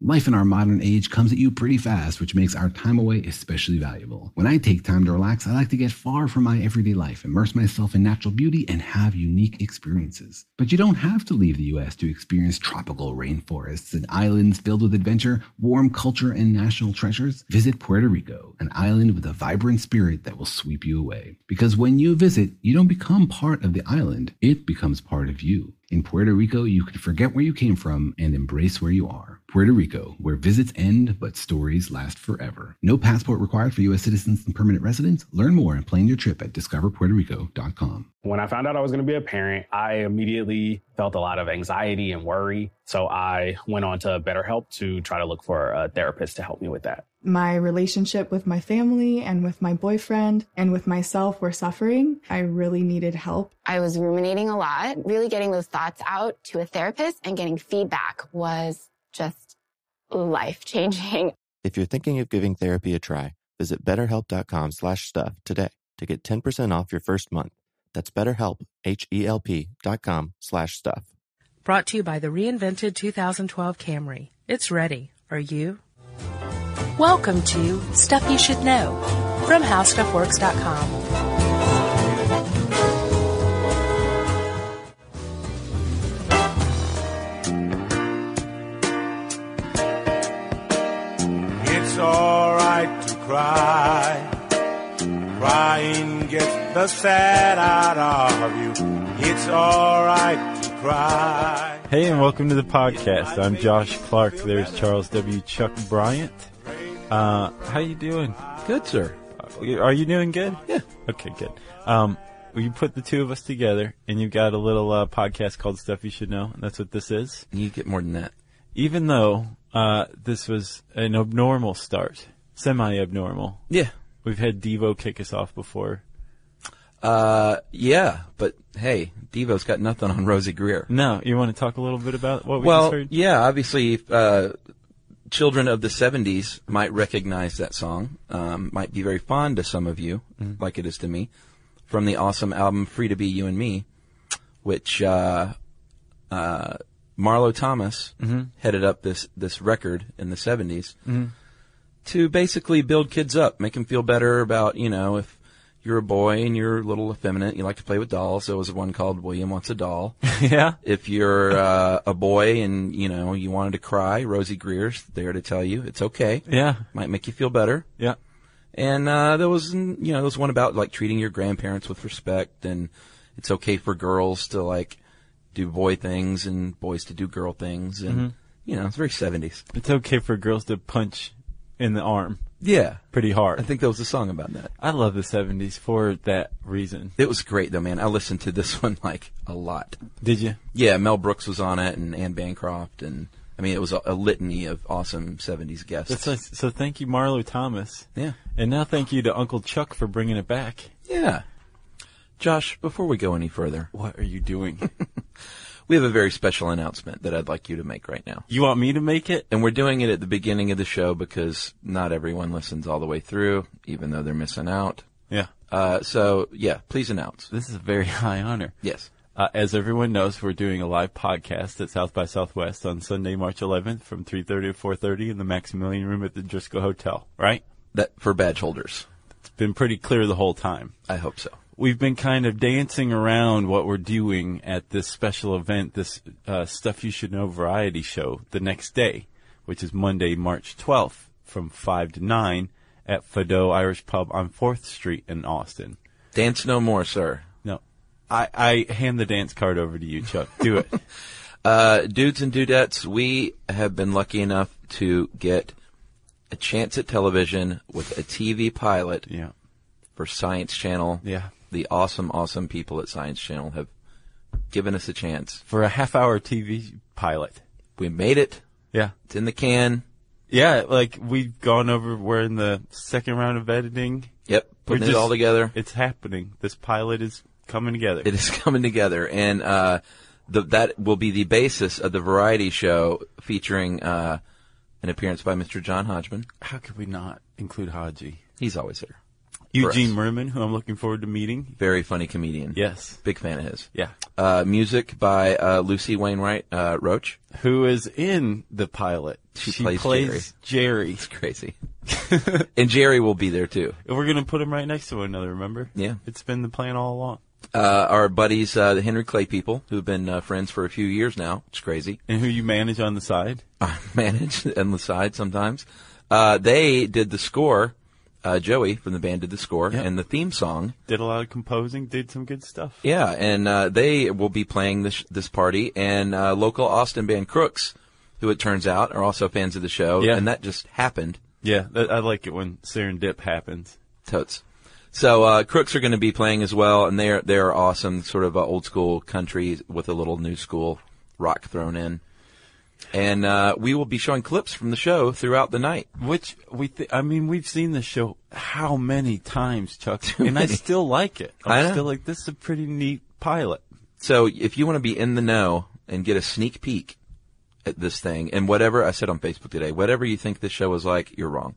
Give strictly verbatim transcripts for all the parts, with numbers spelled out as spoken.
Life in our modern age comes at you pretty fast, which makes our time away especially valuable. When I take time to relax, I like to get far from my everyday life, immerse myself in natural beauty, and have unique experiences. But you don't have to leave the U S to experience tropical rainforests and islands filled with adventure, warm culture, and national treasures. Visit Puerto Rico, an island with a vibrant spirit that will sweep you away. Because when you visit, you don't become part of the island, it becomes part of you. In Puerto Rico, you can forget where you came from and embrace where you are. Puerto Rico, where visits end, but stories last forever. No passport required for U S citizens and permanent residents. Learn more and plan your trip at discover puerto rico dot com. When I found out I was going to be a parent, I immediately felt a lot of anxiety and worry. So I went on to BetterHelp to try to look for a therapist to help me with that. My relationship with my family and with my boyfriend and with myself were suffering. I really needed help. I was ruminating a lot. Really getting those thoughts out to a therapist and getting feedback was just life-changing. If you're thinking of giving therapy a try, visit betterhelp.com slash stuff today to get ten percent off your first month. That's BetterHelp, H-E-L-P dot com slash stuff. Brought to you by the reinvented two thousand twelve Camry. It's ready. Are you? Welcome to Stuff You Should Know from how stuff works dot com. It's all right to cry. Crying gets the sad out of you. It's all right to cry. Hey, and welcome to the podcast. I'm Josh Clark. There's Charles W. Chuck Bryant. Uh, how you doing? Good, sir. Are you doing good? Yeah. Okay, good. Um, well, you put the two of us together, and you've got a little uh, podcast called Stuff You Should Know, and that's what this is. You get more than that. Even though uh, this was an abnormal start, semi-abnormal. Yeah. We've had Devo kick us off before. Uh, yeah, but hey, Devo's got nothing on Rosie Greer. No, you want to talk a little bit about what we well, just heard? Yeah, obviously, uh, children of the seventies might recognize that song, um, might be very fond to some of you, mm-hmm. like it is to me, from the awesome album Free to Be You and Me, which uh, uh, Marlo Thomas mm-hmm. headed up this, this record in the seventies mm-hmm. to basically build kids up, make them feel better about, you know, if you're a boy and you're a little effeminate, you like to play with dolls. There was one called William Wants a Doll. Yeah. If you're uh, a boy and, you know, you wanted to cry, Rosie Greer's there to tell you it's okay. Yeah. Might make you feel better. Yeah. And uh, there was, you know, there was one about, like, treating your grandparents with respect, and it's okay for girls to, like, do boy things and boys to do girl things. And, mm-hmm. you know, it's very seventies. It's okay for girls to punch in the arm. Yeah. Pretty hard. I think there was a song about that. I love the seventies for that reason. It was great, though, man. I listened to this one, like, a lot. Did you? Yeah, Mel Brooks was on it, and Anne Bancroft, and, I mean, it was a, a litany of awesome seventies guests. That's nice. So thank you, Marlo Thomas. Yeah. And now thank you to Uncle Chuck for bringing it back. Yeah. Josh, before we go any further. What are you doing? We have a very special announcement that I'd like you to make right now. You want me to make it? And we're doing it at the beginning of the show because not everyone listens all the way through, even though they're missing out. Yeah. Uh, so, yeah, please announce. This is a very high honor. Yes. Uh, as everyone knows, we're doing a live podcast at South by Southwest on Sunday, March eleventh from three thirty to four thirty in the Maximilian Room at the Driscoll Hotel, right? That for badge holders. It's been pretty clear the whole time. I hope so. We've been kind of dancing around what we're doing at this special event, this uh, Stuff You Should Know variety show, the next day, which is Monday, March twelfth, from five to nine at Fado Irish Pub on fourth Street in Austin. Dance no more, sir. No. I, I hand the dance card over to you, Chuck. Do it. uh, dudes and dudettes, we have been lucky enough to get a chance at television with a T V pilot yeah. for Science Channel. Yeah. The awesome, awesome people at Science Channel have given us a chance. For a half-hour T V pilot. We made it. Yeah. It's in the can. Yeah, like, we've gone over, we're in the second round of editing. Yep, putting we're it just, all together. It's happening. This pilot is coming together. It is coming together. And uh, the, that will be the basis of the variety show featuring uh, an appearance by Mister John Hodgman. How could we not include Haji? He's always there. Eugene Merman, who I'm looking forward to meeting. Very funny comedian. Yes. Big fan of his. Yeah. Uh, music by uh, Lucy Wainwright uh, Roach. Who is in the pilot, She, she plays, plays Jerry. Jerry. It's crazy. And Jerry will be there, too. We're going to put them right next to one another, remember? Yeah. It's been the plan all along. Uh, our buddies, uh, the Henry Clay people, who've been uh, friends for a few years now. It's crazy. And who you manage on the side? I manage on the side sometimes. Uh, they did the score. Uh, Joey from the band did the score Yep. and the theme song. Did a lot of composing, did some good stuff. Yeah, and uh, they will be playing this this party. And uh, local Austin band Crooks, who it turns out are also fans of the show. Yeah. And that just happened. Yeah, that, I like it when serendip happens. Totes. So uh, Crooks are going to be playing as well, and they're they're awesome, sort of uh, old school country with a little new school rock thrown in. And uh, we will be showing clips from the show throughout the night. Which we, th- I mean, we've seen the show how many times, Chuck, Too and I many. still like it. I'm I know. still like, this is a pretty neat pilot. So if you want to be in the know and get a sneak peek at this thing, and whatever I said on Facebook today, whatever you think this show is like, you're wrong.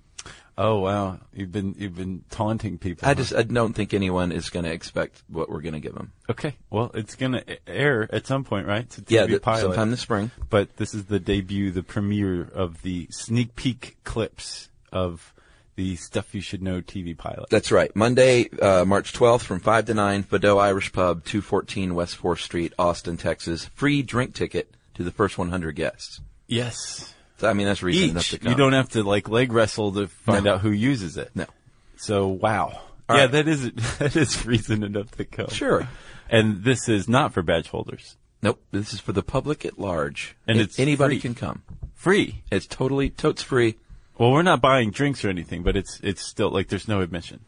Oh wow, you've been you've been taunting people. I huh? just I don't think anyone is going to expect what we're going to give them. Okay, well, it's gonna air at some point, right? It's a T V Yeah, the, pilot. sometime this spring. But this is the debut, the premiere of the sneak peek clips of the Stuff You Should Know T V pilot. That's right. Monday, uh, March twelfth from five to nine, Fado Irish Pub, two fourteen West fourth Street, Austin, Texas. Free drink ticket to the first one hundred guests. Yes. So, I mean, that's reason enough Each. to come. You don't have to like leg wrestle to find No. out who uses it. No. So wow. All yeah, right. that is that is reason enough to come. Sure. And this is not for badge holders. Nope. This is for the public at large. And A- it's anybody free. can come. Free. It's totally totes free. Well, we're not buying drinks or anything, but it's it's still like there's no admission.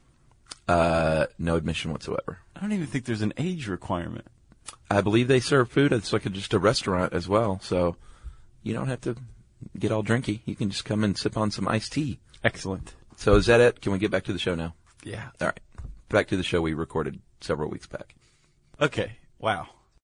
Uh, no admission whatsoever. I don't even think there's an age requirement. I believe they serve food. It's like a, just a restaurant as well, so you don't have to get all drinky. You can just come and sip on some iced tea. Excellent. So is that it? Can we get back to the show now? Yeah. All right. Back to the show we recorded several weeks back. Okay. Wow.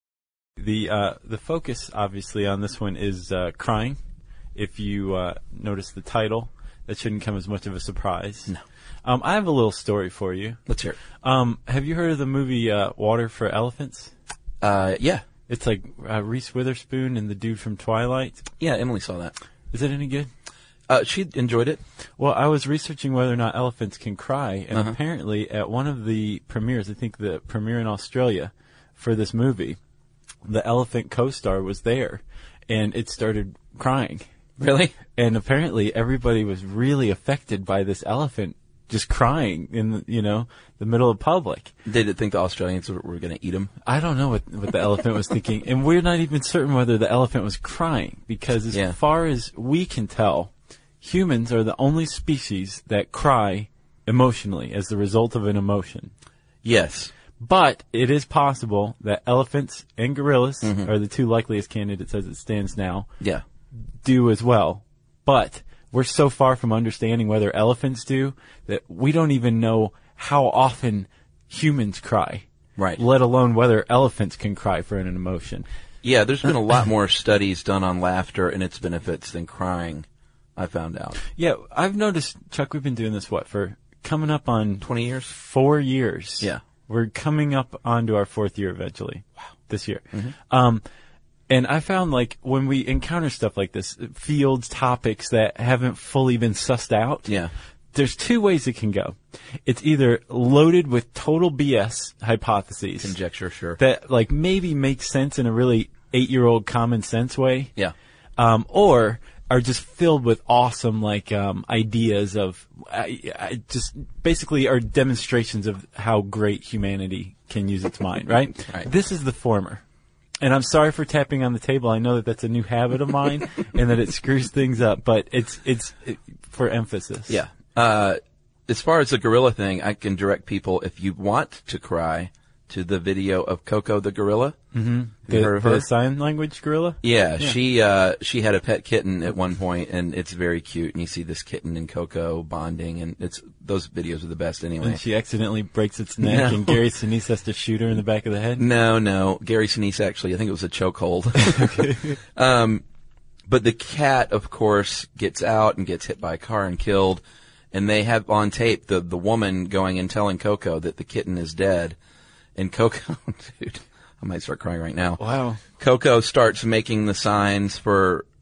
The uh, the focus obviously on this one is uh, crying. If you uh, notice the title, that shouldn't come as much of a surprise. No. Um, I have a little story for you. Let's hear it. Um, have you heard of the movie uh, Water for Elephants? Uh, yeah. It's like uh, Reese Witherspoon and the dude from Twilight. Yeah, Emily saw that. Is it any good? Uh, she enjoyed it. Well, I was researching whether or not elephants can cry, and Uh-huh. apparently at one of the premieres, I think the premiere in Australia for this movie, the elephant co-star was there, and it started crying. Really? And apparently everybody was really affected by this elephant just crying in the, you know, the middle of public. Did it think the Australians were, were going to eat him? I don't know what, what the elephant was thinking, and we're not even certain whether the elephant was crying, because as Yeah. far as we can tell, humans are the only species that cry emotionally as the result of an emotion. Yes. But it is possible that elephants and gorillas Mhm. are the two likeliest candidates as it stands now, Yeah. do as well. But we're so far from understanding whether elephants do that we don't even know how often humans cry. Right. Let alone whether elephants can cry for an emotion. Yeah, there's been a lot more studies done on laughter and its benefits than crying, I found out. Yeah, I've noticed, Chuck, we've been doing this, what, for coming up on twenty years? Four years. Yeah. We're coming up onto our fourth year eventually. Wow. This year. Mhm. Um, and I found, like, when we encounter stuff like this, fields, topics that haven't fully been sussed out. Yeah. There's two ways it can go. It's either loaded with total B S hypotheses. Conjecture, sure. That, like, maybe make sense in a really eight-year-old common sense way. Yeah. Um, or are just filled with awesome, like, um, ideas of, I, I just basically are demonstrations of how great humanity can use its mind, right? Right. This is the former. And I'm sorry for tapping on the table. I know that that's a new habit of mine and that it screws things up, but it's, it's it, for emphasis. Yeah. Uh, as far as the gorilla thing, I can direct people, if you want to cry, to the video of Coco the gorilla. Mm-hmm. Have The, you heard of the her? sign language gorilla? Yeah, Yeah. she uh she had a pet kitten at one point, and it's very cute. And you see this kitten and Coco bonding, and it's those videos are the best anyway. And she accidentally breaks its neck, No. and Gary Sinise has to shoot her in the back of the head. No, no, Gary Sinise actually, I think it was a chokehold. um, but the cat, of course, gets out and gets hit by a car and killed. And they have on tape the the woman going and telling Coco that the kitten is dead. And Coco, dude, I might start crying right now. Wow. Coco starts making the signs for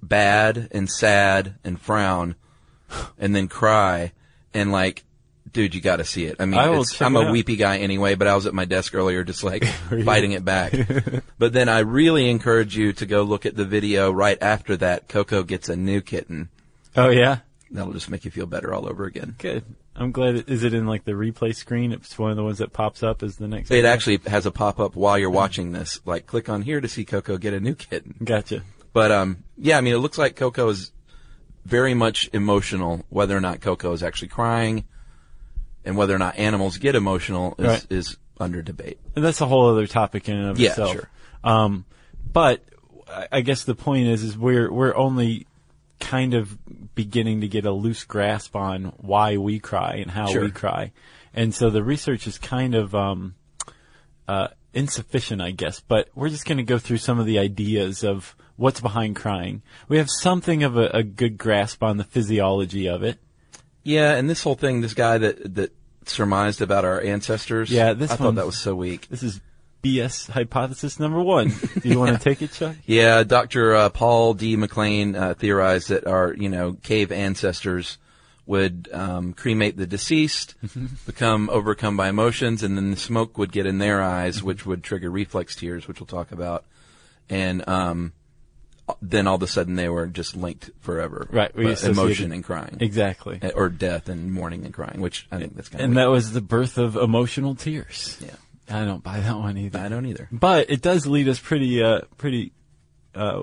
bad and sad and frown and then cry and like, dude, you got to see it. I mean, I will it's, check I'm it a out. weepy guy anyway, but I was at my desk earlier just like fighting it back. But then I really encourage you to go look at the video right after that. Coco gets a new kitten. Oh, yeah? That'll just make you feel better all over again. Good. I'm glad. It, is it in like the replay screen? It's one of the ones that pops up as the next. It video? actually has a pop-up while you're watching this. Like, click on here to see Coco get a new kitten. Gotcha. But, um, yeah, I mean, it looks like Coco is very much emotional. Whether or not Coco is actually crying and whether or not animals get emotional is, Right. is under debate. And that's a whole other topic in and of Yeah, itself. sure. Um, but I- I guess the point is, is we're we're only kind of beginning to get a loose grasp on why we cry and how Sure. we cry, and so the research is kind of um, uh, insufficient, I guess. But we're just going to go through some of the ideas of what's behind crying. We have something of a, a good grasp on the physiology of it. Yeah, and this whole thing, this guy that that surmised about our ancestors, Yeah, this I thought one- that was so weak. This is B S hypothesis number one. Do you want to take it, Chuck? Yeah, Doctor Uh, Paul D. McLean uh, theorized that our, you know, cave ancestors would um, cremate the deceased, become overcome by emotions, and then the smoke would get in their eyes, which would trigger reflex tears, which we'll talk about. And um, then all of a sudden they were just linked forever. Right, we Uh, associated- emotion and crying. Exactly. Uh, Or death and mourning and crying, which I think that's kind of And that was the birth of emotional tears. Yeah. I don't buy that one either. I don't either. But it does lead us pretty, uh, pretty, uh,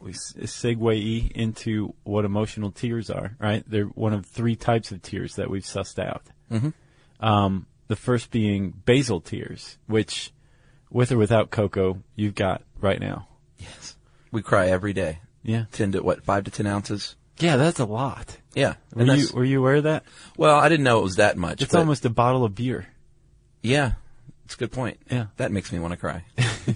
segue into what emotional tears are, right? They're one of three types of tears that we've sussed out. Mm-hmm. Um, the first being basal tears, which, with or without Coco, you've got right now. Yes. We cry every day. Yeah. Ten to, what, five to ten ounces? Yeah, that's a lot. Yeah. Were And you, that's- were you aware of that? well, I didn't know it was that much. It's but almost a bottle of beer. Yeah. It's a good point. Yeah. That makes me want to cry.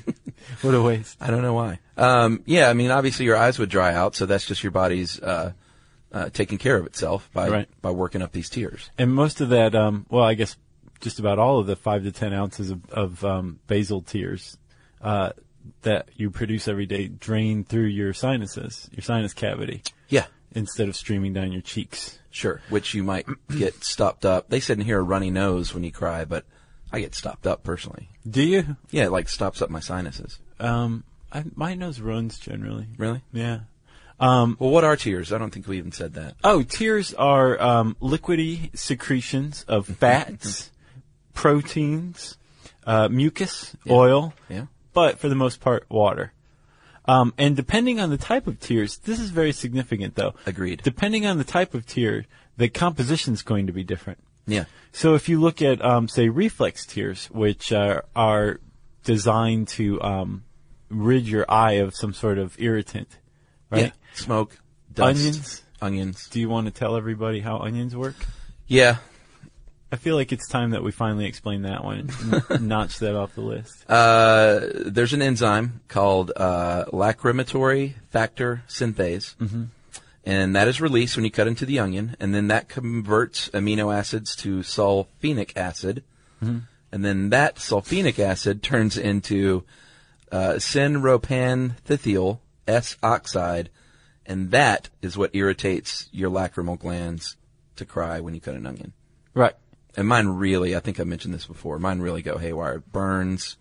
What a waste. I don't know why. Um, yeah, I mean, obviously your eyes would dry out, so that's just your body's uh, uh, taking care of itself by Right. by working up these tears. And most of that, um, well, I guess just about all of the five to ten ounces of, of um, basal tears uh, that you produce every day drain through your sinuses, your sinus cavity, Yeah, instead of streaming down your cheeks. sure. Which you might get stopped up. They said in here a runny nose when you cry, but I get stopped up personally. Do you? Yeah, it like stops up my sinuses. Um, I, my nose runs generally. Really? Yeah. Um, Well, what are tears? I don't think we even said that. oh, tears are um, liquidy secretions of fats, proteins, uh, mucus, Yeah. oil, Yeah. but for the most part, water. Um, and depending on the type of tears, this is very significant, though. Agreed. Depending on the type of tear, the composition is going to be different. Yeah. So if you look at, um, say, reflex tears, which uh, are designed to um, rid your eye of some sort of irritant, right? Yeah. Smoke, dust, Onions. onions. Do you want to tell everybody how onions work? Yeah. I feel like it's time that we finally explain that one and notch that off the list. Uh, there's an enzyme called uh, lacrimatory factor synthase, Mm-hmm. and that is released when you cut into the onion, and then that converts amino acids to sulfenic acid, Mm-hmm. and then that sulfenic acid turns into uh, synropanthethiol S oxide, and that is what irritates your lacrimal glands to cry when you cut an onion. Right. And mine really, I think I mentioned this before, mine really go haywire. It burns.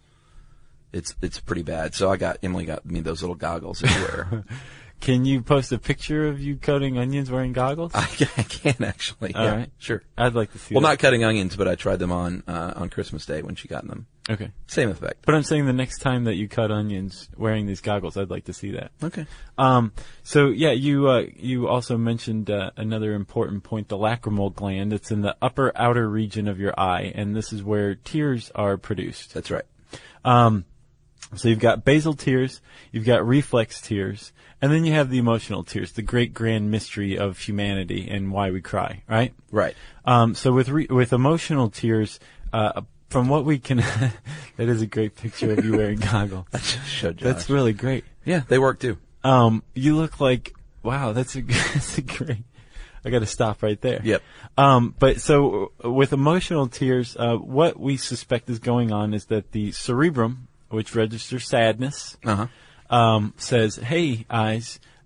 It's it's pretty bad. So I got, Emily got me those little goggles that you wear. Can you post a picture of you cutting onions wearing goggles? I, can, I can actually. All yeah, right. Sure. I'd like to see Well, that. not cutting onions, but I tried them on uh, on Christmas Day when she got them. Okay. Same effect. But I'm saying the next time that you cut onions wearing these goggles, I'd like to see that. Okay. Um, so yeah, you uh, you also mentioned uh, another important point, the lacrimal gland. It's in the upper outer region of your eye, and this is where tears are produced. That's right. Um, so you've got basal tears, you've got reflex tears, and then you have the emotional tears, the great grand mystery of humanity and why we cry, right? Right. Um, so with re- with emotional tears, uh, from what we can, that is a great picture of you wearing goggles. I just showed Josh. That's really great. Yeah, they work too. Um, you look like, wow, that's a, that's a great, I gotta stop right there. Yep. Um, but so uh, with emotional tears, uh, what we suspect is going on is that the cerebrum, which registers sadness, Uh huh. um, says, hey, eyes, uh,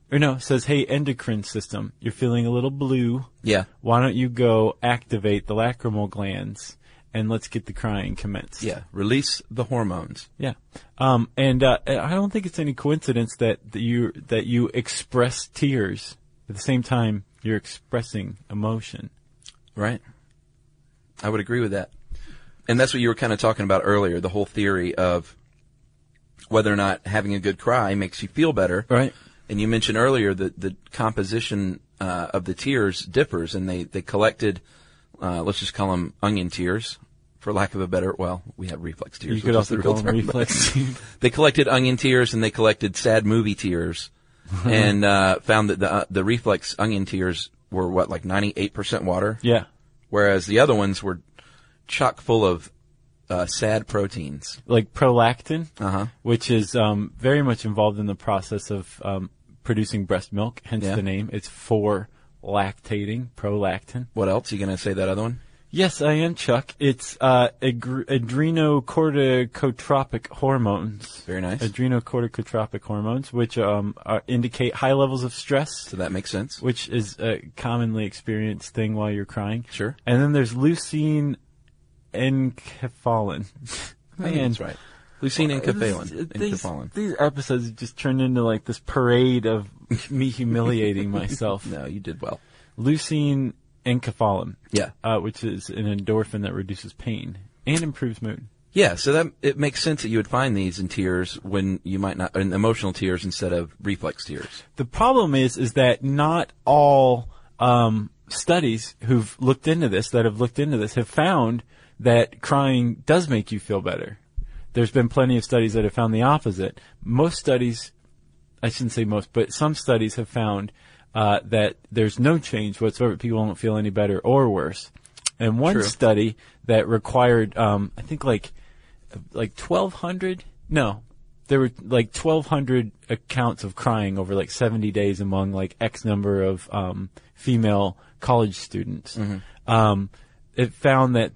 or no, it says, hey, endocrine system, you're feeling a little blue. Yeah. Why don't you go activate the lacrimal glands and let's get the crying commenced. Yeah. Release the hormones. Yeah. Um, and, uh, I don't think it's any coincidence that, that you, that you express tears at the same time you're expressing emotion. Right. I would agree with that. And that's what you were kind of talking about earlier, the whole theory of whether or not having a good cry makes you feel better. Right. And you mentioned earlier that the composition uh, of the tears differs, and they, they collected, uh, let's just call them onion tears, for lack of a better, well, we have reflex tears. You could also call them reflex tears. They collected onion tears, and they collected sad movie tears, and uh, found that the uh, the reflex onion tears were, what, like ninety-eight percent water? Yeah. Whereas the other ones were chock full of uh, sad proteins. Like prolactin, uh-huh. which is um, very much involved in the process of um, producing breast milk, hence Yeah. the name. It's for lactating, prolactin. What else? You going to say that other one? Yes, I am, Chuck. It's uh, agr- adrenocorticotropic hormones. Very nice. Adrenocorticotropic hormones, which um, are, indicate high levels of stress. So that makes sense. Which is a commonly experienced thing while you're crying. Sure. And then there's leucine enkephalin. Man, that's right. Leucine enkephalin. These, Enkephalin. these episodes have just turned into like this parade of me humiliating myself. No, you did well. Leucine enkephalin. Yeah. Uh, which is an endorphin that reduces pain and improves mood. Yeah, so that it makes sense that you would find these in tears when you might not, in emotional tears instead of reflex tears. The problem is, is that not all um, studies who've looked into this, that have looked into this, have found that crying does make you feel better. There's been plenty of studies that have found the opposite. Most studies, I shouldn't say most, but some studies have found uh, that there's no change whatsoever. People don't feel any better or worse. And one True. study that required, um, I think like, like twelve hundred, no, there were like twelve hundred accounts of crying over like seventy days among like X number of, um, female college students. Mm-hmm. Um, it found that,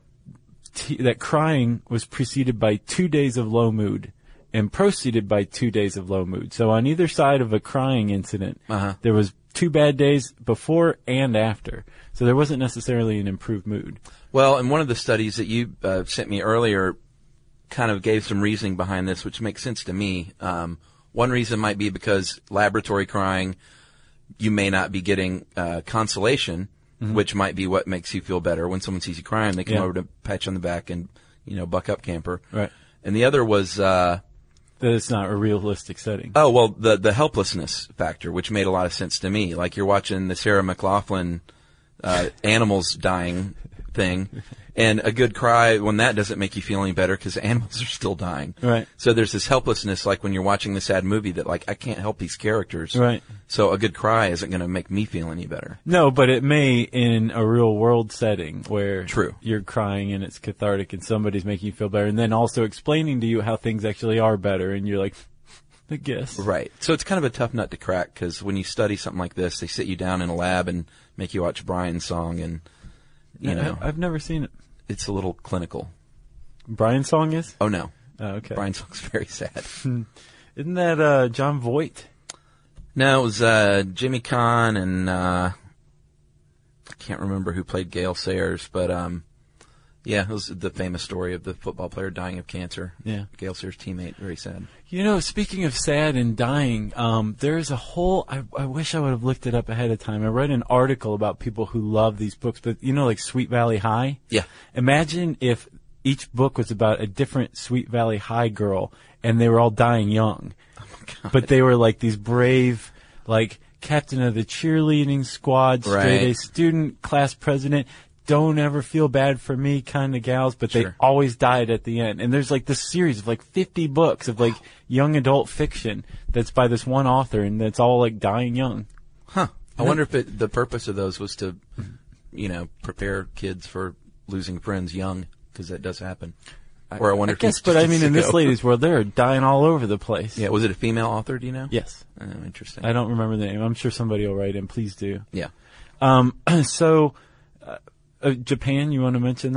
t- that crying was preceded by two days of low mood and proceeded by two days of low mood. So on either side of a crying incident, uh-huh. there was two bad days before and after. So there wasn't necessarily an improved mood. Well, and one of the studies that you uh, sent me earlier kind of gave some reasoning behind this, which makes sense to me. Um, one reason might be because laboratory crying, you may not be getting uh, consolation, mm-hmm. which might be what makes you feel better. When someone sees you crying, they come yeah. over to pat you on the back and, you know, buck up, camper. Right. And the other was... Uh, that it's not a realistic setting. Oh, well, the the helplessness factor, which made a lot of sense to me. Like you're watching the Sarah McLachlan uh, animals dying thing, and a good cry when that doesn't make you feel any better because animals are still dying. Right. So there's this helplessness, like when you're watching the sad movie, that like I can't help these characters. Right. So a good cry isn't going to make me feel any better. No, but it may in a real world setting where True. you're crying and it's cathartic and somebody's making you feel better, and then also explaining to you how things actually are better, and you're like, I guess. Right. So it's kind of a tough nut to crack because when you study something like this, they sit you down in a lab and make you watch Brian's song, and you know, I've never seen it. It's a little clinical. Brian's song is? Oh no. Oh, okay. Brian's song's very sad. Isn't that uh, John Voight? No, it was uh, Jimmy Kahn and uh, I can't remember who played Gale Sayers, but um, yeah, it was the famous story of the football player dying of cancer. Yeah. Gale Sayers' teammate, very sad. You know, speaking of sad and dying, um, there's a whole, I, I wish I would have looked it up ahead of time. I read an article about people who love these books, but you know, like Sweet Valley High? Yeah. Imagine if each book was about a different Sweet Valley High girl and they were all dying young. Oh my God. But they were like these brave, like captain of the cheerleading squad, straight A Right. student, class president, don't ever feel bad for me kind of gals, but Sure. they always died at the end. And there's like this series of like fifty books of like young adult fiction that's by this one author, and that's all like dying young. Huh. I wonder if it, the purpose of those was to, you know, prepare kids for losing friends young, because that does happen. Or I wonder I if guess, he's but just I mean, a in this sicko. lady's world, they're dying all over the place. Yeah, was it a female author, do you know? Yes. Oh, interesting. I don't remember the name. I'm sure somebody will write in. Please do. Yeah. Um, so, uh, uh, Japan, you want to mention that?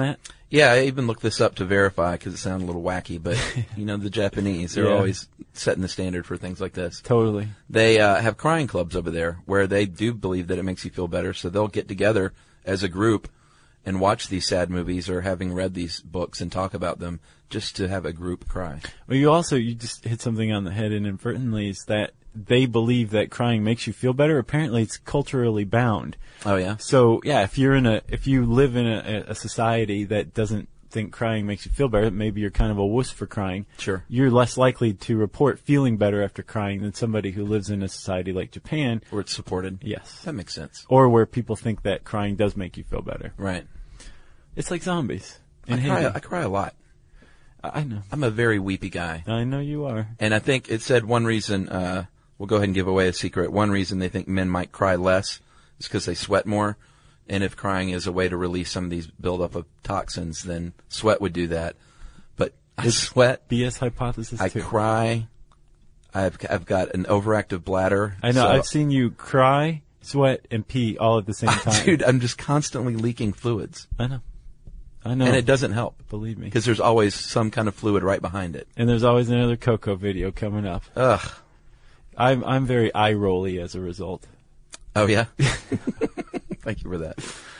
Yeah, I even looked this up to verify because it sounded a little wacky, but you know, the Japanese, they're Yeah. always setting the standard for things like this. Totally. They uh, have crying clubs over there where they do believe that it makes you feel better, so they'll get together as a group and watch these sad movies or having read these books and talk about them just to have a group cry. Well, you also, you just hit something on the head inadvertently, is that they believe that crying makes you feel better. Apparently it's culturally bound. Oh, yeah? So, yeah, if you're in a, if you live in a, a society that doesn't think crying makes you feel better, maybe you're kind of a wuss for crying. Sure. You're less likely to report feeling better after crying than somebody who lives in a society like Japan. Where it's supported. Yes. That makes sense. Or where people think that crying does make you feel better. Right. It's like zombies. I cry, I cry a lot. I know. I'm a very weepy guy. I know you are. And I think it said one reason, uh, we'll go ahead and give away a secret. One reason they think men might cry less is because they sweat more. And if crying is a way to release some of these buildup of toxins, then sweat would do that. But I It's sweat. B S hypothesis I too. cry. I've, I've got an overactive bladder. I know. so- I've seen you cry, sweat, and pee all at the same time. Dude, I'm just constantly leaking fluids. I know. I know. And it doesn't help. Believe me. Because there's always some kind of fluid right behind it. And there's always another Coco video coming up. Ugh. I'm I'm very eye rolly as a result. Oh, yeah? Thank you for that.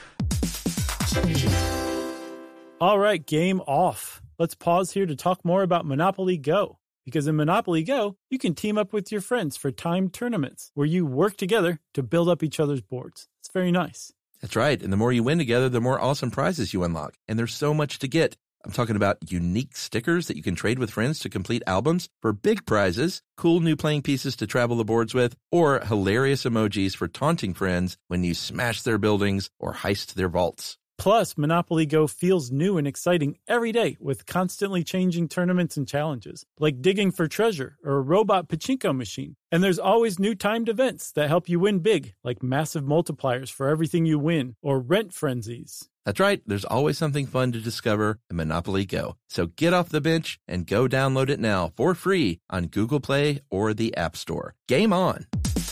All right, game off. Let's pause here to talk more about Monopoly Go. Because in Monopoly Go, you can team up with your friends for timed tournaments where you work together to build up each other's boards. It's very nice. That's right. And the more you win together, the more awesome prizes you unlock. And there's so much to get. I'm talking about unique stickers that you can trade with friends to complete albums for big prizes, cool new playing pieces to travel the boards with, or hilarious emojis for taunting friends when you smash their buildings or heist their vaults. Plus, Monopoly Go feels new and exciting every day with constantly changing tournaments and challenges, like digging for treasure or a robot pachinko machine. And there's always new timed events that help you win big, like massive multipliers for everything you win or rent frenzies. That's right. There's always something fun to discover in Monopoly Go. So get off the bench and go download it now for free on Google Play or the App Store. Game on!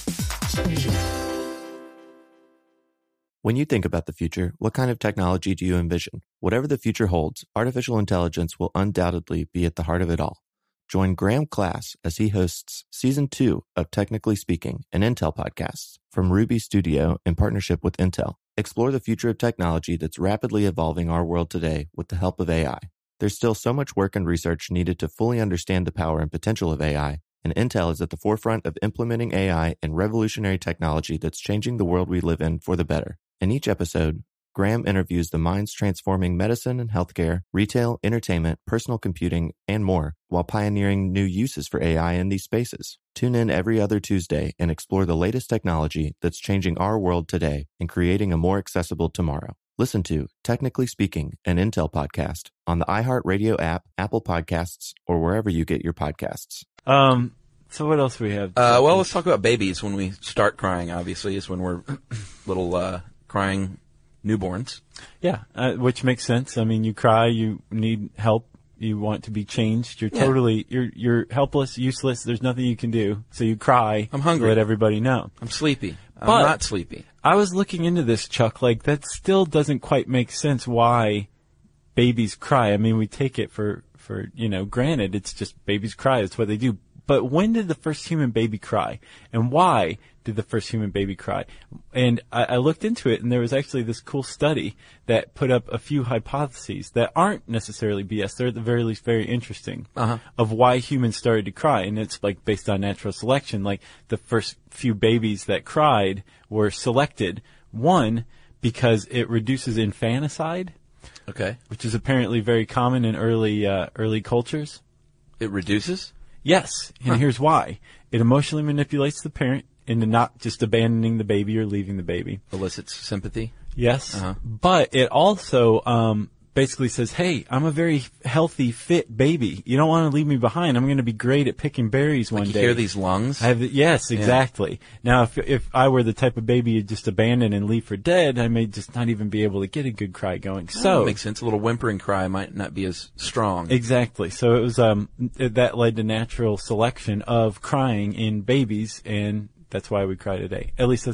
When you think about the future, what kind of technology do you envision? Whatever the future holds, artificial intelligence will undoubtedly be at the heart of it all. Join Graham Class as he hosts Season two of Technically Speaking, an Intel podcast from Ruby Studio in partnership with Intel. Explore the future of technology that's rapidly evolving our world today with the help of A I. There's still so much work and research needed to fully understand the power and potential of A I, and Intel is at the forefront of implementing A I and revolutionary technology that's changing the world we live in for the better. In each episode, Graham interviews the minds transforming medicine and healthcare, retail, entertainment, personal computing, and more, while pioneering new uses for A I in these spaces. Tune in every other Tuesday and explore the latest technology that's changing our world today and creating a more accessible tomorrow. Listen to Technically Speaking, an Intel podcast on the iHeartRadio app, Apple Podcasts, or wherever you get your podcasts. Um, so what else do we have? Uh, well, let's talk about babies. When we start crying, obviously, is when we're little uh, crying newborns. Yeah, uh, which makes sense. I mean, you cry, you need help, you want to be changed. You're Yeah. totally, you're you're helpless, useless. There's nothing you can do. So you cry. I'm hungry. To let everybody know. I'm sleepy. I'm But not sleepy. I was looking into this, Chuck. Like, that still doesn't quite make sense why babies cry. I mean, we take it for, for you know, granted. It's just babies cry. That's what they do. But when did the first human baby cry? And why did the first human baby cry? And I, I looked into it, and there was actually this cool study that put up a few hypotheses that aren't necessarily B S. They're at the very least very interesting Uh-huh. of why humans started to cry. And it's like based on natural selection. Like the first few babies that cried were selected. One, because it reduces infanticide. Okay. Which is apparently very common in early uh, early cultures. It reduces? Yes, and Huh. here's why. It emotionally manipulates the parent into not just abandoning the baby or leaving the baby. Elicits sympathy? Yes, Uh-huh. but it also um, basically says, hey, I'm a very healthy, fit baby. You don't want to leave me behind. I'm going to be great at picking berries one Like you day. hear these lungs? I have the, yes, Yeah. exactly. Now, if if I were the type of baby you'd just abandon and leave for dead, I may just not even be able to get a good cry going. Oh, So that makes sense. A little whimpering cry might not be as strong. Exactly. So it was um that led to natural selection of crying in babies, and that's why we cry today. At least that's the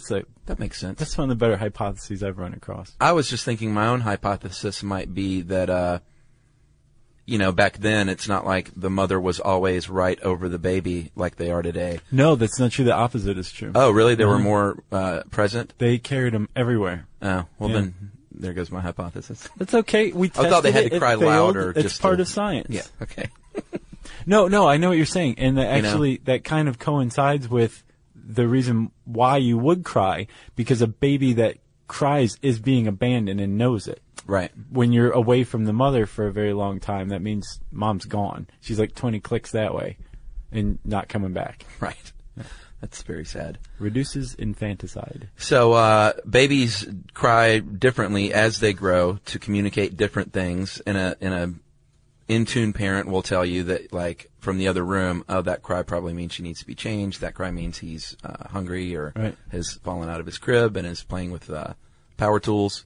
That makes sense. That's one of the better hypotheses I've run across. I was just thinking my own hypothesis might be that, uh, you know, back then it's not like the mother was always right over the baby like they are today. No, that's not true. The opposite is true. Oh, really? They uh-huh. were more uh, present? They carried him everywhere. Oh, well yeah. then, there goes my hypothesis. That's okay. We tested I thought they had it. to cry it failed. louder. It's just part to, of science. Yeah, okay. no, no, I know what you're saying. And that actually, you know? that kind of coincides with the reason why you would cry, because a baby that cries is being abandoned and knows it. Right. When you're away from the mother for a very long time, that means mom's gone. She's like twenty clicks that way and not coming back. Right. Yeah. That's very sad. Reduces infanticide. So, uh, babies cry differently as they grow to communicate different things. In a, in a, in-tune parent will tell you that, like, from the other room, oh, that cry probably means she needs to be changed. That cry means he's uh, hungry or right. has fallen out of his crib and is playing with uh, power tools.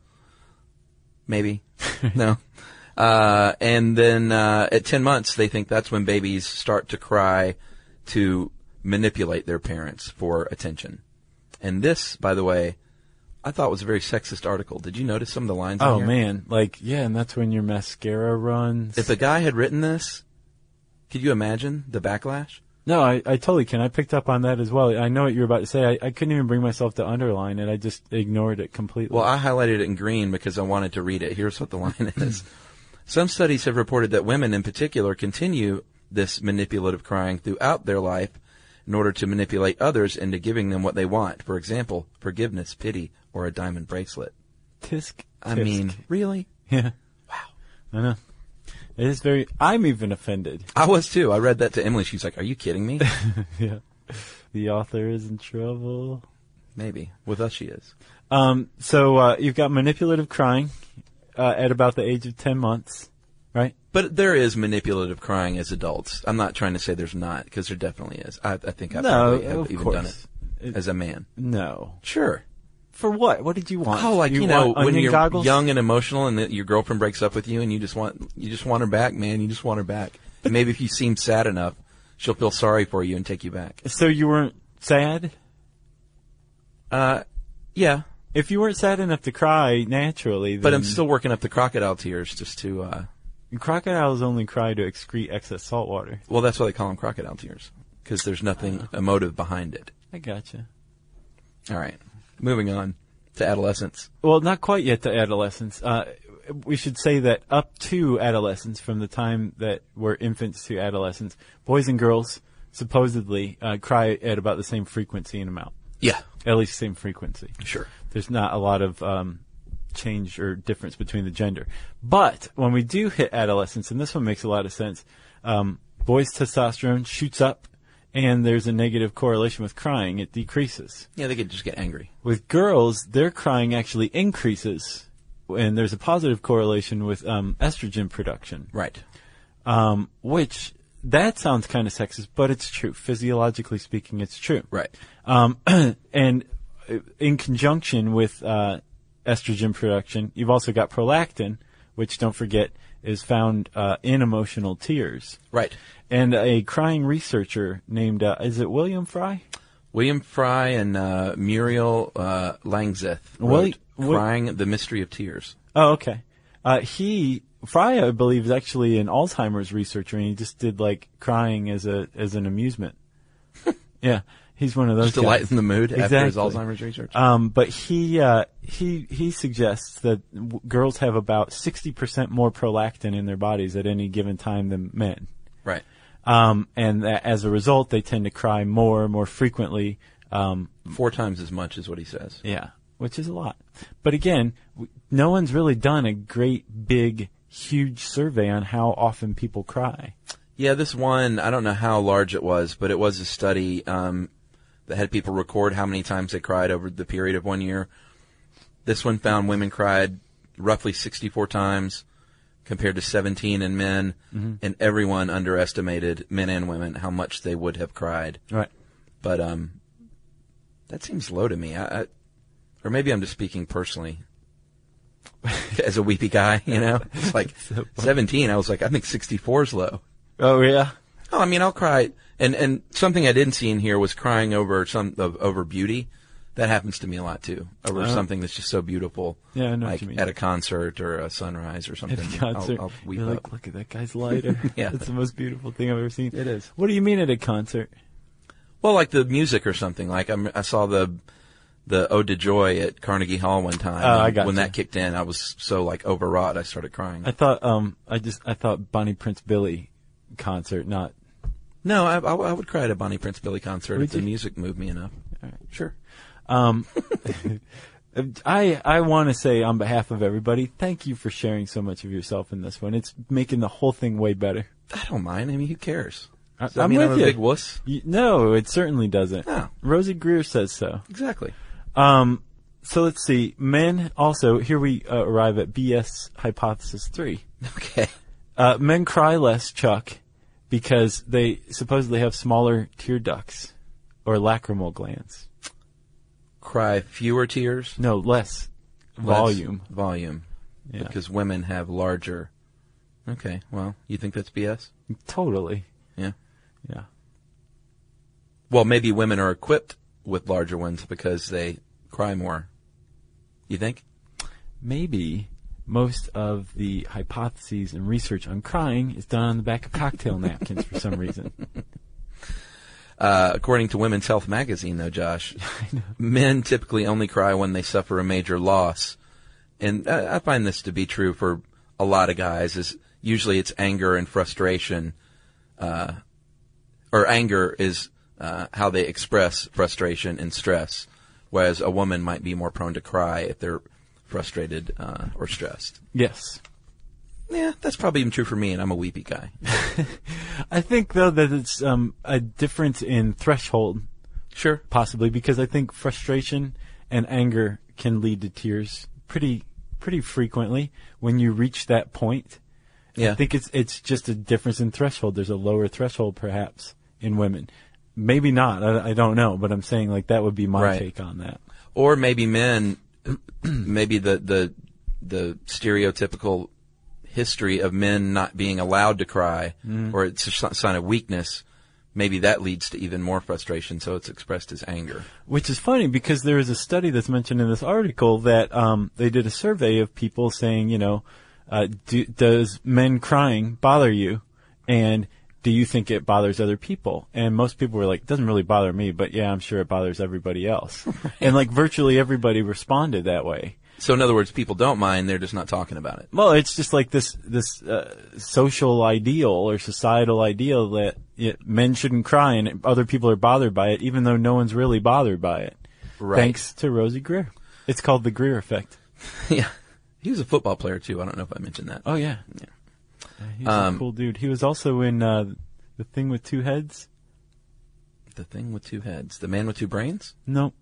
Maybe. No. Uh, and then uh, at ten months, they think that's when babies start to cry to manipulate their parents for attention. And this, by the way, I thought was a very sexist article. Did you notice some of the lines in Oh, here? man. Like, yeah, and that's when your mascara runs. If a guy had written this, could you imagine the backlash? No, I, I totally can. I picked up on that as well. I know what you were about to say. I, I couldn't even bring myself to underline it. I just ignored it completely. Well, I highlighted it in green because I wanted to read it. Here's what the line is. Some studies have reported that women in particular continue this manipulative crying throughout their life in order to manipulate others into giving them what they want. For example, forgiveness, pity, or a diamond bracelet. Tisk. I tisk. mean, really? Yeah. Wow. I know. It is very, I'm even offended. I was too. I read that to Emily. She's like, are you kidding me? Yeah. The author is in trouble. Maybe. With us, she is. Um, so, uh, you've got manipulative crying, uh, at about the age of ten months, right? But there is manipulative crying as adults. I'm not trying to say there's not, because there definitely is. I, I think I no, probably have of even course. done it, it as a man. No. Sure. For what? What did you want? Oh, like, you, you know, want when you're goggles? young and emotional and the, your girlfriend breaks up with you and you just want, you just want her back, man. You just want her back. And maybe if you seem sad enough, she'll feel sorry for you and take you back. So you weren't sad? Uh, yeah. If you weren't sad enough to cry naturally, then... But I'm still working up the crocodile tears just to, uh... Crocodiles only cry to excrete excess salt water. Well, that's why they call them crocodile tears. Because there's nothing uh, emotive behind it. I gotcha. All right. Moving on to adolescence. Well, not quite yet to adolescence. Uh, we should say that up to adolescence, from the time that we're infants to adolescence, boys and girls supposedly uh, cry at about the same frequency and amount. Yeah. At least same frequency. Sure. There's not a lot of um, change or difference between the gender. But when we do hit adolescence, and this one makes a lot of sense, um, boys' testosterone shoots up, and there's a negative correlation with crying. It decreases. Yeah, they could just get angry. With girls, their crying actually increases, and there's a positive correlation with um, estrogen production. Right. Um, which, that sounds kind of sexist, but it's true. Physiologically speaking, it's true. Right. Um, and in conjunction with uh, estrogen production, you've also got prolactin, which, don't forget, is found uh, in emotional tears. Right. And a crying researcher named, uh, is it William Fry? William Fry and uh, Muriel uh, Langseth wrote Well, Crying, the Mystery of Tears. Oh, okay. Uh, he, Fry, I believe, is actually an Alzheimer's researcher, and he just did, like, crying as a as an amusement. Yeah. He's one of those Just to guys. lighten the mood Exactly. after his Alzheimer's research. Um, but he uh, he he suggests that w- girls have about sixty percent more prolactin in their bodies at any given time than men. Right. Um, and that as a result, they tend to cry more, more frequently. Um, Four times as much is what he says. yeah, which is a lot. But again, w- no one's really done a great, big, huge survey on how often people cry. Yeah, this one, I don't know how large it was, but it was a study um, that had people record how many times they cried over the period of one year. This one found women cried roughly sixty-four times compared to seventeen in men, mm-hmm. and everyone underestimated, men and women, how much they would have cried. Right. But um, that seems low to me. I, I, or maybe I'm just speaking personally. As a weepy guy, you know? It's like so seventeen, I was like, I think sixty-four is low. Oh, yeah? Oh, I mean, I'll cry. And and something I didn't see in here was crying over some of, over beauty. That happens to me a lot too. Over Uh, something that's just so beautiful. Yeah, I know like what you mean. at a concert or a sunrise or something. At a concert, I'll, I'll weep you're up. like, look at that guy's lighter. Yeah. It's the most beautiful thing I've ever seen. It is. What do you mean at a concert? Well, like the music or something. Like I'm, I saw the the Ode to Joy at Carnegie Hall one time. Oh, I and got when you. that kicked in, I was so like overwrought, I started crying. I thought, um, I just, I thought Bonnie Prince Billy concert, not. No, I, I, I would cry at a Bonnie Prince Billy concert Would if the you? music moved me enough. All right. Sure. Um, I I want to say on behalf of everybody, thank you for sharing so much of yourself in this one. It's making the whole thing way better. I don't mind. I mean, who cares? I, Does that I'm mean with I'm a you. big wuss? You- No, it certainly doesn't. No. Rosie Greer says so. Exactly. Um, so let's see. Men also, here we uh, arrive at B S hypothesis three. Okay. Uh, men cry less, Chuck, because they supposedly have smaller tear ducts or lacrimal glands. Cry fewer tears? No, less Less volume. Volume. Yeah. Because women have larger. Okay, well, you think that's B S? Totally. Yeah. Yeah. Well, maybe women are equipped with larger ones because they cry more. You think? Maybe most of the hypotheses and research on crying is done on the back of cocktail napkins for some reason. Uh, according to Women's Health magazine, though, Josh, men typically only cry when they suffer a major loss. And I, I find this to be true for a lot of guys. Is usually it's anger and frustration, uh, or anger is uh, how they express frustration and stress, whereas a woman might be more prone to cry if they're frustrated uh, or stressed. Yes. Yeah, that's probably even true for me, and I'm a weepy guy. I think, though, that it's um, a difference in threshold. Sure. Possibly, because I think frustration and anger can lead to tears pretty pretty frequently when you reach that point. Yeah. I think it's it's just a difference in threshold. There's a lower threshold, perhaps, in women. Maybe not. I, I don't know, but I'm saying like that would be my Right. take on that. Or maybe men, maybe the, the the stereotypical history of men not being allowed to cry, Mm. or it's a sign of weakness, maybe that leads to even more frustration, so it's expressed as anger. Which is funny because there is a study that's mentioned in this article that um, they did a survey of people saying, you know, uh, do, does men crying bother you? And do you think it bothers other people? And most people were like, it doesn't really bother me, but yeah, I'm sure it bothers everybody else. And like virtually everybody responded that way. So in other words, people don't mind, they're just not talking about it. Well, it's just like this this uh, social ideal or societal ideal that it, men shouldn't cry and other people are bothered by it, even though no one's really bothered by it. Right. Thanks to Rosie Greer. It's called the Greer effect. Yeah. He was a football player, too. I don't know if I mentioned that. Oh, yeah. Yeah. Uh, he's Um, a cool dude. He was also in uh, The Thing with Two Heads. The Thing with Two Heads. The Man with Two Brains? No.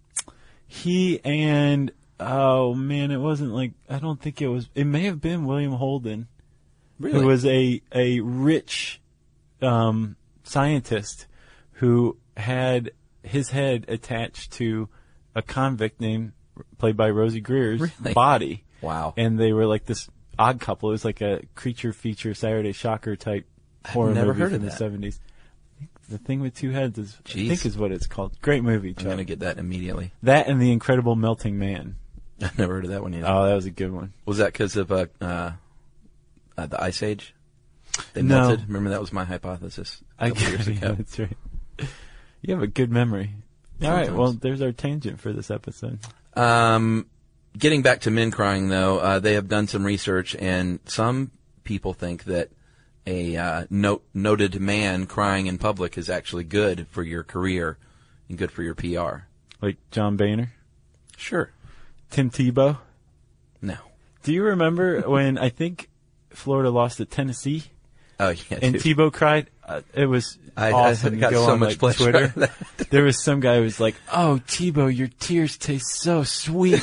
He and... Oh, man, it wasn't like... I don't think it was... It may have been William Holden. Really? Who was a, a rich um, scientist who had his head attached to a convict named... played by Rosie Greer's Really? body. Wow. And they were like this odd couple. It was like a creature feature Saturday Shocker type horror I've never movie heard from of the that. seventies. The Thing with Two Heads is, I Jeez. think is what it's called. Great movie, I'm Chuck. going to get that immediately. That and The Incredible Melting Man. I've never heard of that one either. Oh, that was a good one. Was that because of uh, uh, uh, the Ice Age? They No. melted? Remember, that was my hypothesis a I couple years yeah, ago. that's right. You have a good memory. All right, Sometimes. well, there's our tangent for this episode. Um, getting back to men crying, though, uh, they have done some research, and some people think that a uh, no- noted man crying in public is actually good for your career and good for your P R. Like John Boehner? Sure. Tim Tebow? No. Do you remember when I think Florida lost to Tennessee? Oh, yeah. And dude. Tebow cried? Uh, it was I- I awesome. got to go so on, much like, pleasure Twitter. out of that. There was some guy who was like, "Oh, Tebow, your tears taste so sweet."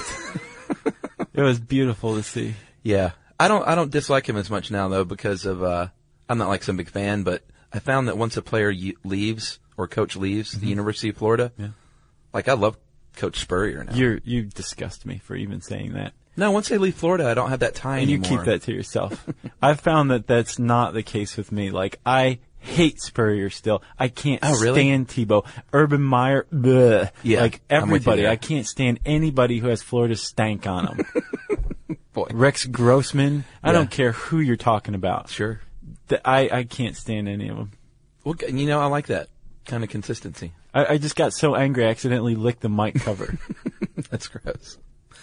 It was beautiful to see. Yeah. I don't I don't dislike him as much now, though, because of, uh, I'm not like some big fan, but I found that once a player y- leaves, or coach leaves the University of Florida, Yeah. like I love Coach Spurrier now. You're, you disgust me for even saying that. No, once they leave Florida, I don't have that tie And you anymore. keep that to yourself. I've found that that's not the case with me. Like, I hate Spurrier still. I can't Oh, really? stand Tebow. Urban Meyer, bleh. Yeah, like I'm with you everybody. there. I can't stand anybody who has Florida stank on them. Boy. Rex Grossman. I Yeah. don't care who you're talking about. Sure. The- I, I can't stand any of them. Well, g- you know, I like that kind of consistency. I, I just got so angry I accidentally licked the mic cover. That's gross.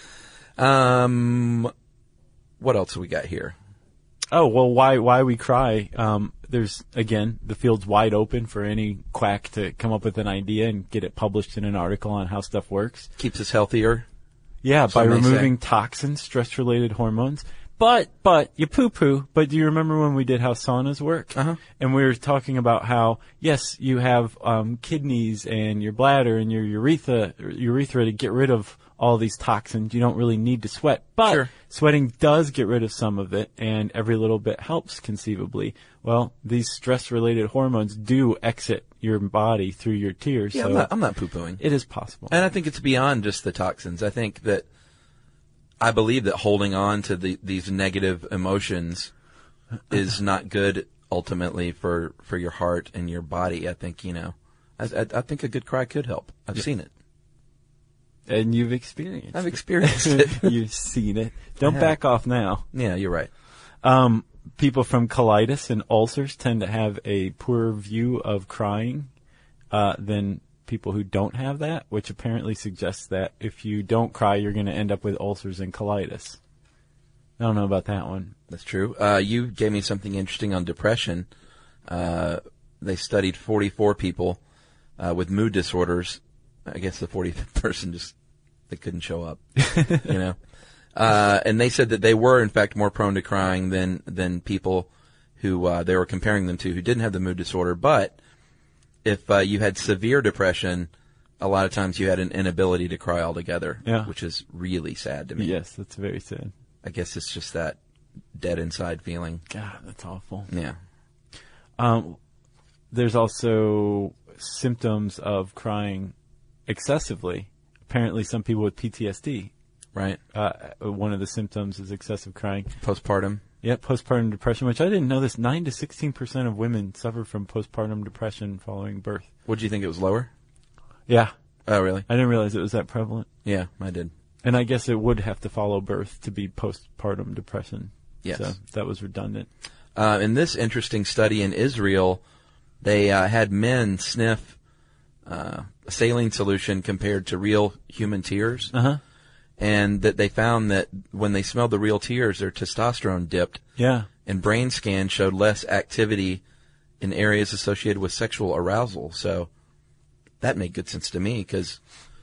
Um, what else we got here? Oh, well, why why we cry? Um, there's, again, the field's wide open for any quack to come up with an idea and get it published in an article on how stuff works. Keeps us healthier. Yeah, by Some may removing say. toxins, stress-related hormones. But, but, you poo-poo, but do you remember when we did how saunas work? Uh-huh. And we were talking about how, yes, you have um, kidneys and your bladder and your urethra, urethra to get rid of all these toxins. You don't really need to sweat. But Sure. sweating does get rid of some of it, and every little bit helps conceivably. Well, these stress-related hormones do exit your body through your tears. Yeah, so I'm not, I'm not poo-pooing. it is possible. And I think it's beyond just the toxins. I think that I believe that holding on to the, these negative emotions is not good ultimately for, for your heart and your body. I think, you know, I, I, I think a good cry could help. I've Yeah. seen it. And you've experienced I've it. experienced it. You've seen it. Don't I have. back off now. Yeah, you're right. Um, people from colitis and ulcers tend to have a poorer view of crying uh, than people who don't have that, which apparently suggests that if you don't cry, you're going to end up with ulcers and colitis. I don't know about that one. That's true. Uh, you gave me something interesting on depression. Uh, they studied forty-four people uh, with mood disorders. I guess the fortieth person just, they couldn't show up, you know. Uh, and they said that they were, in fact, more prone to crying than, than people who uh, they were comparing them to who didn't have the mood disorder. But if uh, you had severe depression, a lot of times you had an inability to cry altogether, Yeah. which is really sad to me. Yes, that's very sad. I guess it's just that dead inside feeling. God, that's awful. Yeah. Um, there's also symptoms of crying excessively. Apparently, some people with P T S D. Right. Uh, one of the symptoms is excessive crying. Postpartum. Yeah, postpartum depression, which I didn't know this. nine to sixteen percent of women suffer from postpartum depression following birth. Would you think it was lower? Yeah. Oh, really? I didn't realize it was that prevalent. Yeah, I did. And I guess it would have to follow birth to be postpartum depression. Yes. So that was redundant. Uh, in this interesting study in Israel, they uh, had men sniff uh, a saline solution compared to real human tears. Uh-huh. And that they found that when they smelled the real tears, their testosterone dipped. Yeah. And brain scans showed less activity in areas associated with sexual arousal. So that made good sense to me, because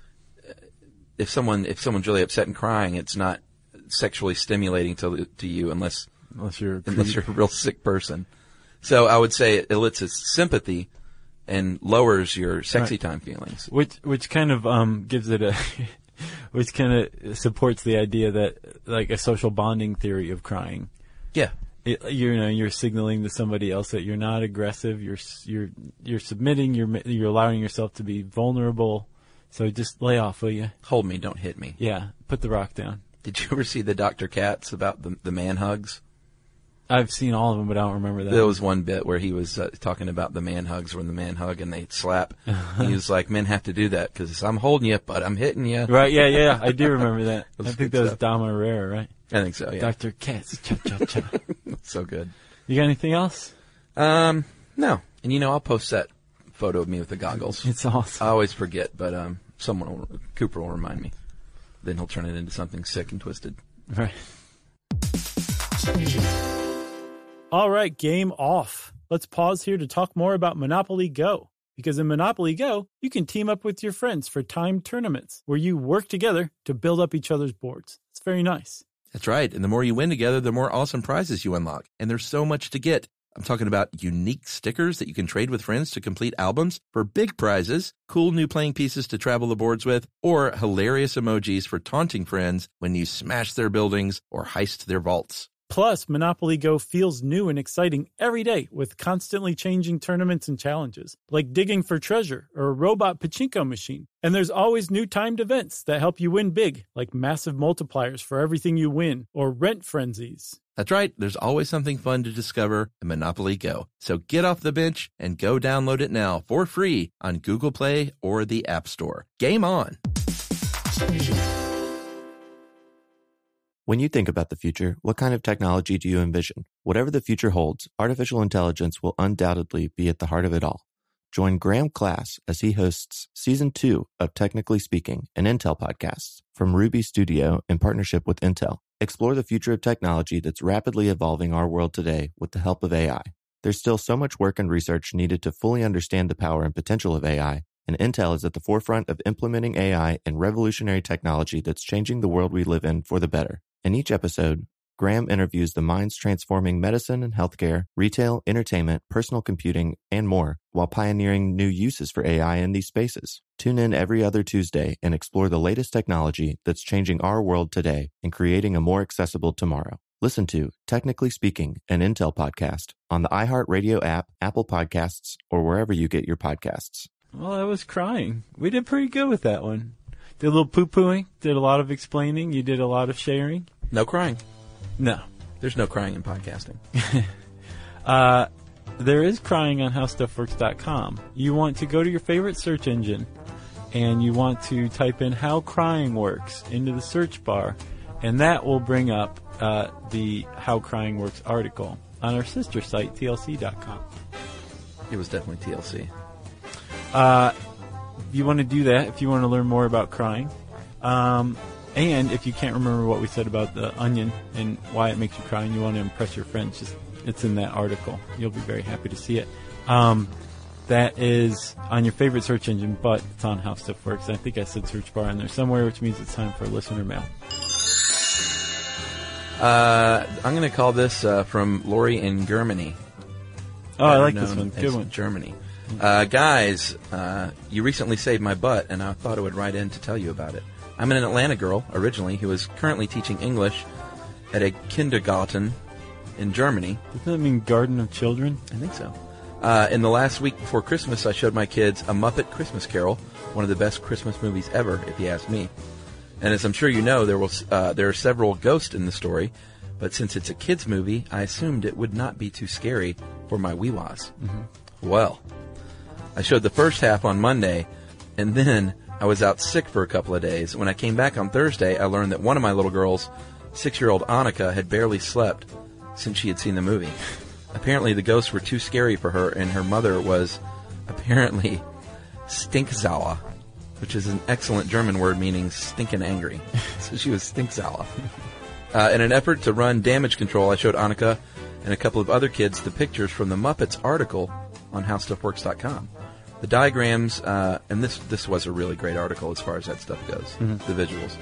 if someone if someone's really upset and crying, it's not sexually stimulating to to you unless unless you're a unless creep. you're a real sick person. So I would say it elicits sympathy and lowers your sexy Right. time feelings. Which which kind of um gives it a which kind of supports the idea that, like, a social bonding theory of crying. Yeah. It, you know, you're signaling to somebody else that you're not aggressive. You're you're you're submitting. You're you're allowing yourself to be vulnerable. So just lay off, will you? Hold me, don't hit me. Yeah, put the rock down. Did you ever see the Doctor Katz about the the man hugs? I've seen all of them, but I don't remember that. There was one bit where he was uh, talking about the man hugs, when the man hug and they slap. He was like, "Men have to do that because I'm holding you, but I'm hitting you." Right? Yeah, yeah. I do remember that. That was I think good that was stuff. Dom Herrera, right? I think so. Yeah. Doctor Katz. Cha cha cha. So good. You got anything else? Um, no. And you know, I'll post that photo of me with the goggles. It's awesome. I always forget, but um, someone, will, Cooper will remind me. Then he'll turn it into something sick and twisted. Right. All right, game off. Let's pause here to talk more about Monopoly Go. Because in Monopoly Go, you can team up with your friends for timed tournaments where you work together to build up each other's boards. It's very nice. That's right. And the more you win together, the more awesome prizes you unlock. And there's so much to get. I'm talking about unique stickers that you can trade with friends to complete albums for big prizes, cool new playing pieces to travel the boards with, or hilarious emojis for taunting friends when you smash their buildings or heist their vaults. Plus, Monopoly Go feels new and exciting every day with constantly changing tournaments and challenges, like digging for treasure or a robot pachinko machine. And there's always new timed events that help you win big, like massive multipliers for everything you win or rent frenzies. That's right. There's always something fun to discover in Monopoly Go. So get off the bench and go download it now for free on Google Play or the App Store. Game on! When you think about the future, what kind of technology do you envision? Whatever the future holds, artificial intelligence will undoubtedly be at the heart of it all. Join Graham Class as he hosts Season two of Technically Speaking, an Intel podcast from Ruby Studio in partnership with Intel. Explore the future of technology that's rapidly evolving our world today with the help of A I. There's still so much work and research needed to fully understand the power and potential of A I, and Intel is at the forefront of implementing A I and revolutionary technology that's changing the world we live in for the better. In each episode, Graham interviews the minds transforming medicine and healthcare, retail, entertainment, personal computing, and more, while pioneering new uses for A I in these spaces. Tune in every other Tuesday and explore the latest technology that's changing our world today and creating a more accessible tomorrow. Listen to Technically Speaking, an Intel podcast on the iHeartRadio app, Apple Podcasts, or wherever you get your podcasts. Well, I was crying. We did pretty good with that one. Did a little poo-pooing, did a lot of explaining, you did a lot of sharing. No crying. No. There's no crying in podcasting. uh, there is crying on how stuff works dot com. You want to go to your favorite search engine, and you want to type in how crying works into the search bar, and that will bring up uh, the How Crying Works article on our sister site, T L C dot com. It was definitely T L C. Uh, if you want to do that, if you want to learn more about crying, um, and if you can't remember what we said about the onion and why it makes you cry and you want to impress your friends, just it's in that article. You'll be very happy to see it. Um, that is on your favorite search engine, but it's on How Stuff Works. I think I said search bar in there somewhere, which means it's time for listener mail. Uh, I'm going to call this uh, from Lori in Germany. Oh, I like this one. Good one. Germany. Uh, guys, uh, you recently saved my butt, and I thought I would write in to tell you about it. I'm an Atlanta girl, originally, who is currently teaching English at a kindergarten in Germany. Doesn't that mean Garden of Children? I think so. Uh, in the last week before Christmas, I showed my kids A Muppet Christmas Carol, one of the best Christmas movies ever, if you ask me. And as I'm sure you know, there, will, uh, there are several ghosts in the story, but since it's a kids' movie, I assumed it would not be too scary for my wee-was. Mm-hmm. Well, I showed the first half on Monday, and then I was out sick for a couple of days. When I came back on Thursday, I learned that one of my little girls, six-year-old Annika, had barely slept since she had seen the movie. Apparently, the ghosts were too scary for her, and her mother was apparently stinksauer, which is an excellent German word meaning stinking angry. So she was stinksauer. Uh, in an effort to run damage control, I showed Annika and a couple of other kids the pictures from the Muppets article on how stuff works dot com. The diagrams, uh, and this this was a really great article as far as that stuff goes, mm-hmm. the visuals.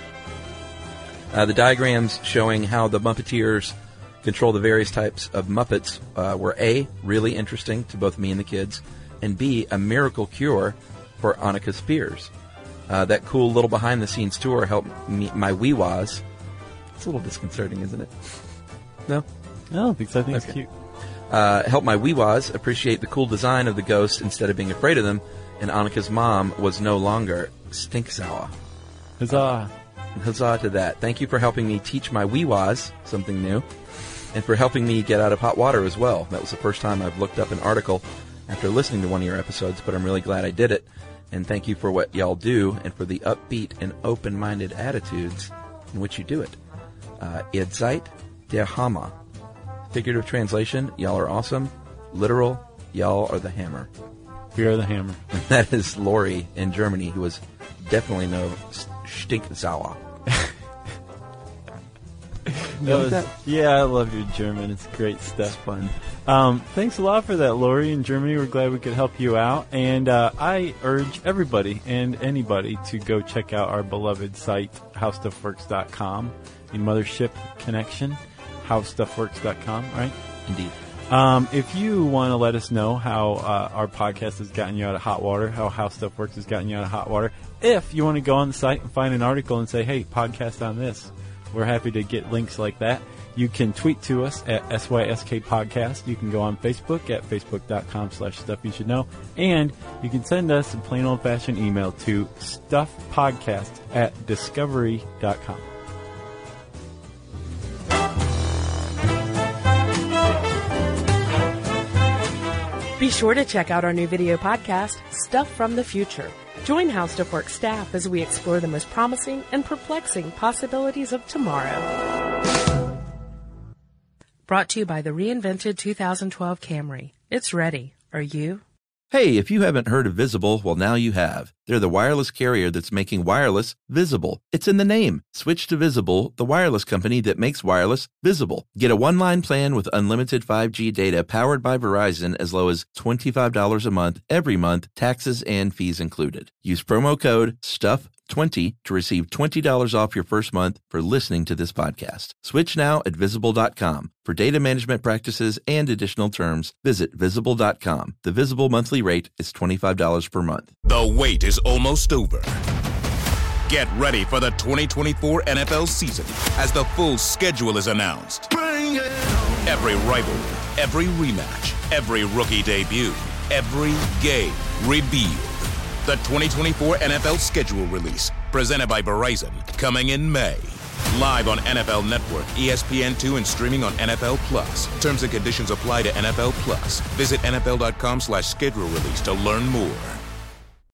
Uh, the diagrams showing how the Muppeteers control the various types of Muppets uh, were A, really interesting to both me and the kids, and B, a miracle cure for Annika's fears. Uh, that cool little behind-the-scenes tour helped me, my wee-was. It's a little disconcerting, isn't it? No? I don't think so. I think okay. It's cute. Uh, helped my wee-was appreciate the cool design of the ghosts instead of being afraid of them, and Annika's mom was no longer stinksauer. Huzzah. Huzzah to that. Thank you for helping me teach my wee-was something new, and for helping me get out of hot water as well. That was the first time I've looked up an article after listening to one of your episodes, but I'm really glad I did it. And thank you for what y'all do, and for the upbeat and open-minded attitudes in which you do it. Uh, Ihr seid der Hammer. Figurative translation, y'all are awesome. Literal, y'all are the hammer. We are the hammer. And that is Lori in Germany, who was definitely no stinksauer. That was, that? Yeah, I love your German. It's great stuff. It's fun. Um, thanks a lot for that, Lori in Germany. We're glad we could help you out. And uh, I urge everybody and anybody to go check out our beloved site, how stuff works dot com, the mothership connection, how stuff works dot com, right? Indeed. Um, if you want to let us know how uh, our podcast has gotten you out of hot water, how How Stuff Works has gotten you out of hot water, if you want to go on the site and find an article and say, hey, podcast on this, we're happy to get links like that. You can tweet to us at S Y S K Podcast. You can go on Facebook at facebook.com slash stuff you should know. And you can send us a plain old-fashioned email to stuffpodcast at discovery dot com. Be sure to check out our new video podcast, Stuff from the Future. Join How Stuff Works staff as we explore the most promising and perplexing possibilities of tomorrow. Brought to you by the reinvented two thousand twelve Camry. It's ready. Are you? Hey, if you haven't heard of Visible, well, now you have. They're the wireless carrier that's making wireless visible. It's in the name. Switch to Visible, the wireless company that makes wireless visible. Get a one-line plan with unlimited five G data powered by Verizon as low as twenty-five dollars a month, every month, taxes and fees included. Use promo code STUFF twenty to receive twenty dollars off your first month for listening to this podcast. Switch now at visible dot com. For data management practices and additional terms, visit visible dot com. The Visible monthly rate is twenty-five dollars per month. The wait is almost over. Get ready for the twenty twenty-four N F L season as the full schedule is announced. Bring it on. Every rivalry, every rematch, every rookie debut, every game revealed. The twenty twenty-four N F L schedule release, presented by Verizon, coming in May. Live on N F L Network, E S P N two, and streaming on N F L Plus. Terms and conditions apply to N F L Plus. Visit N F L dot com slash schedule release to learn more.